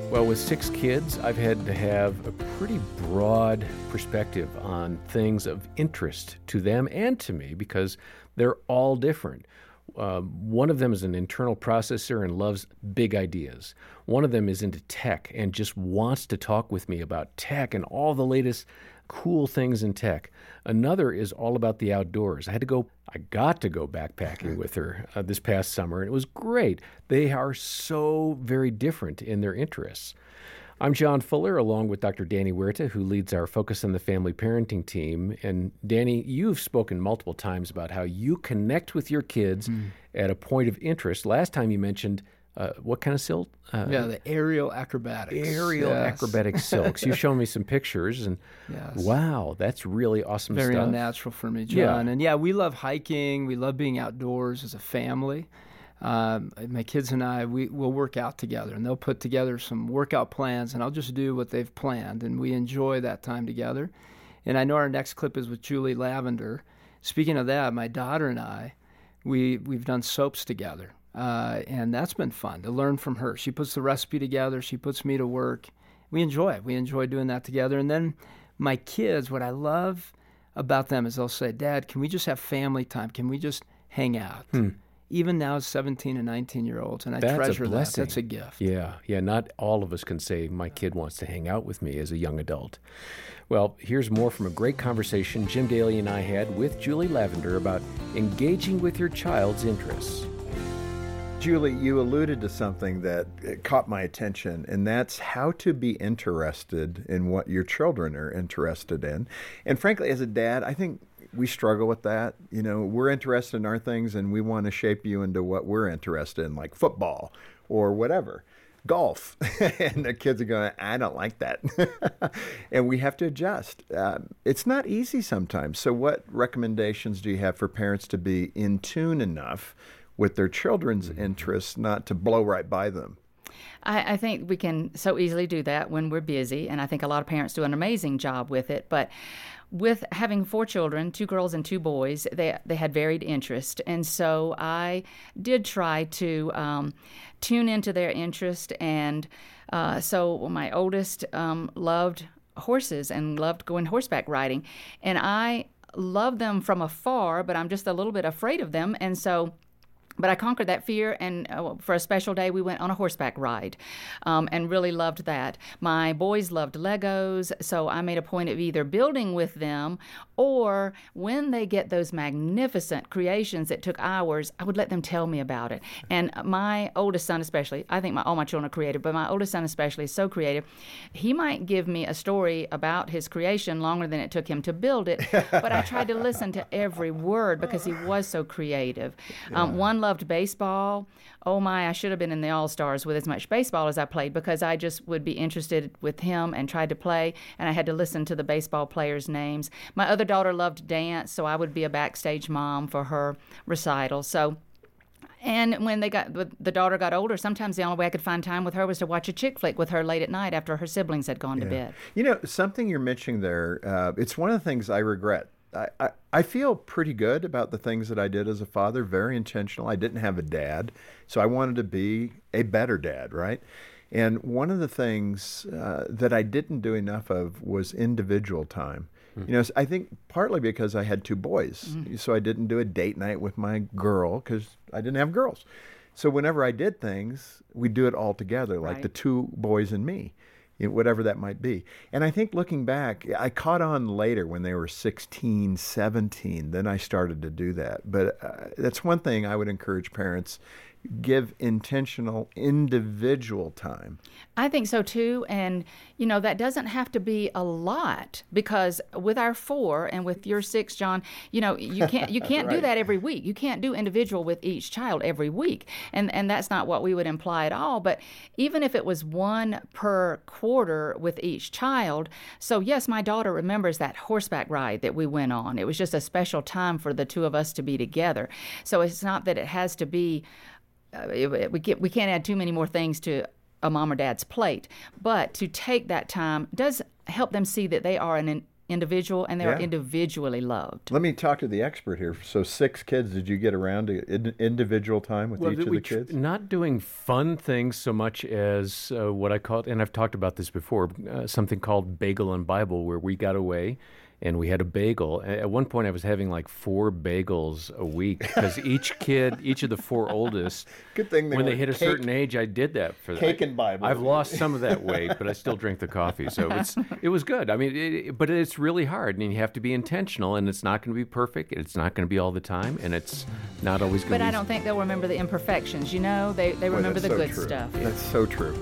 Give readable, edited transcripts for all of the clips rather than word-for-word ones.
Well, with 6 kids, I've had to have a pretty broad perspective on things of interest to them and to me because they're all different. One of them is an internal processor and loves big ideas. One of them is into tech and just wants to talk with me about tech and all the latest cool things in tech. Another is all about the outdoors. I got to go backpacking with her this past summer, and it was great. They are so very different in their interests. I'm John Fuller, along with Dr. Danny Huerta, who leads our Focus on the Family parenting team. And Danny, you've spoken multiple times about how you connect with your kids at a point of interest. Last time you mentioned what kind of silk? The aerial acrobatics. Acrobatic silks. You've shown me some pictures, and wow, that's really awesome Very stuff. unnatural for me, John. Yeah. And we love hiking. We love being outdoors as a family. My kids and I, we'll work out together, and they'll put together some workout plans, and I'll just do what they've planned, and we enjoy that time together. And I know our next clip is with Julie Lavender. Speaking of that, my daughter and I, we've done soaps together. And that's been fun to learn from her. She puts the recipe together. She puts me to work. We enjoy it. We enjoy doing that together. And then my kids, what I love about them is they'll say, Dad, can we just have family time? Can we just hang out? Even now, 17 and 19-year-olds, and I treasure that. That's a gift. Yeah. Not all of us can say, my kid wants to hang out with me as a young adult. Well, here's more from a great conversation Jim Daly and I had with Julie Lavender about engaging with your child's interests. Julie, you alluded to something that caught my attention, and that's how to be interested in what your children are interested in. And frankly, as a dad, I think we struggle with that. You know, we're interested in our things, and we want to shape you into what we're interested in, like football or whatever, golf. And the kids are going, I don't like that. And we have to adjust. It's not easy sometimes. So what recommendations do you have for parents to be in tune enough with their children's interests, not to blow right by them? I think we can so easily do that when we're busy, and I think a lot of parents do an amazing job with it. But with having 4 children, 2 girls and 2 boys, they had varied interest, and so I did try to tune into their interest. And so my oldest loved horses and loved going horseback riding, and I love them from afar, but I'm just a little bit afraid of them, and so. But I conquered that fear, and for a special day, we went on a horseback ride and really loved that. My boys loved Legos, so I made a point of either building with them or when they get those magnificent creations that took hours, I would let them tell me about it. And my oldest son especially, I think all my children are creative, but my oldest son especially is so creative. He might give me a story about his creation longer than it took him to build it, but I tried to listen to every word because he was so creative. One loved baseball. Oh my, I should have been in the All-Stars with as much baseball as I played because I just would be interested with him and tried to play, and I had to listen to the baseball players' names. My other daughter loved dance, so I would be a backstage mom for her recital. And when the daughter got older, sometimes the only way I could find time with her was to watch a chick flick with her late at night after her siblings had gone to bed. You know, something you're mentioning there, it's one of the things I regret. I feel pretty good about the things that I did as a father, very intentional. I didn't have a dad, so I wanted to be a better dad, right? And one of the things that I didn't do enough of was individual time. You know, I think partly because I had 2 boys, so I didn't do a date night with my girl because I didn't have girls. So whenever I did things, we'd do it all together, like the 2 boys and me. Whatever that might be. And I think looking back, I caught on later when they were 16, 17, then I started to do that. But that's one thing I would encourage parents, give intentional individual time. I think so too, and that doesn't have to be a lot because with our 4 and with your 6, John, you can't right. do that every week. You can't do individual with each child every week, and that's not what we would imply at all. But even if it was 1 per quarter with each child, so yes, my daughter remembers that horseback ride that we went on. It was just a special time for the 2 of us to be together. So it's not that it has to be. We can't add too many more things to a mom or dad's plate, but to take that time does help them see that they are an individual, and they are individually loved. Let me talk to the expert here. So 6 kids, did you get around to individual time with each of the kids? Not doing fun things so much as what I call, and I've talked about this before, something called Bagel and Bible, where we got away and we had a bagel. At one point, I was having like 4 bagels a week because each of the 4 oldest, good thing when they hit a certain age, I did that for them. Cake and Bible. I've lost some of that weight, but I still drink the coffee, so it was good. I mean, but it's really hard, and you have to be intentional, and it's not going to be perfect. It's not going to be all the time, and it's not always going to be. But I don't think they'll remember the imperfections. You know, they remember the good stuff. That's so true.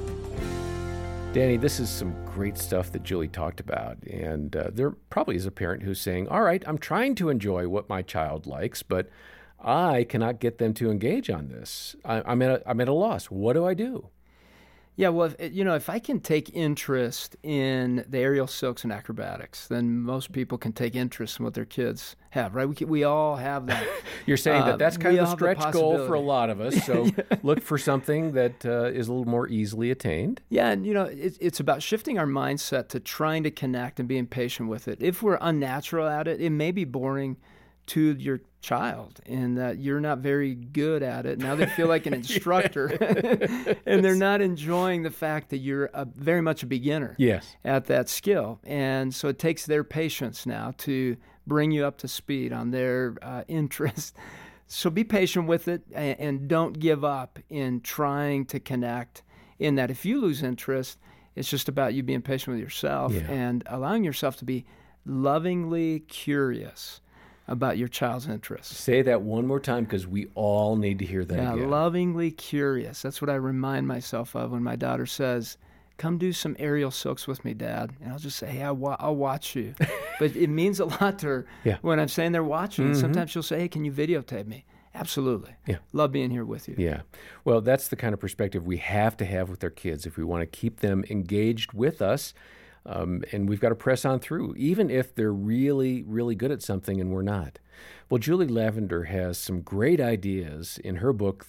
Danny, this is some great stuff that Julie talked about, and there probably is a parent who's saying, all right, I'm trying to enjoy what my child likes, but I cannot get them to engage on this. I'm at a loss. What do I do? Yeah, well, if I can take interest in the aerial silks and acrobatics, then most people can take interest in what their kids have, right? We all have that. You're saying that's kind of a stretch goal for a lot of us, so look for something that is a little more easily attained. Yeah, and it's about shifting our mindset to trying to connect and being patient with it. If we're unnatural at it, it may be boring to your child in that you're not very good at it. Now they feel like an instructor and they're not enjoying the fact that you're very much a beginner at that skill. And so it takes their patience now to bring you up to speed on their interest. So be patient with it and don't give up in trying to connect in that. If you lose interest, it's just about you being patient with yourself and allowing yourself to be lovingly curious about your child's interests. Say that one more time because we all need to hear that again. Yeah, lovingly curious. That's what I remind myself of when my daughter says, come do some aerial silks with me, Dad. And I'll just say, hey, I'll watch you. But it means a lot to her when I'm saying they're watching. Mm-hmm. Sometimes she'll say, hey, can you videotape me? Absolutely. Yeah. Love being here with you. Yeah. Well, that's the kind of perspective we have to have with our kids if we want to keep them engaged with us. And we've got to press on through, even if they're really, really good at something and we're not. Well, Julie Lavender has some great ideas in her book,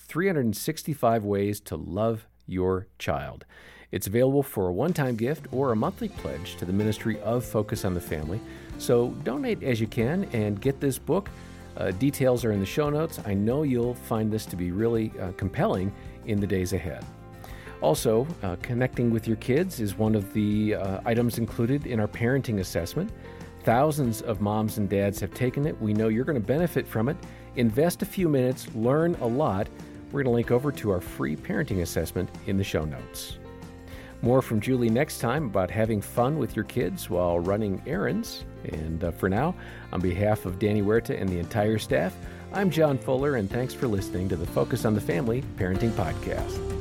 365 Ways to Love Your Child. It's available for a one-time gift or a monthly pledge to the Ministry of Focus on the Family. So donate as you can and get this book. Details are in the show notes. I know you'll find this to be really compelling in the days ahead. Also, connecting with your kids is one of the items included in our parenting assessment. Thousands of moms and dads have taken it. We know you're going to benefit from it. Invest a few minutes, learn a lot. We're going to link over to our free parenting assessment in the show notes. More from Julie next time about having fun with your kids while running errands. And for now, on behalf of Danny Huerta and the entire staff, I'm John Fuller, and thanks for listening to the Focus on the Family Parenting Podcast.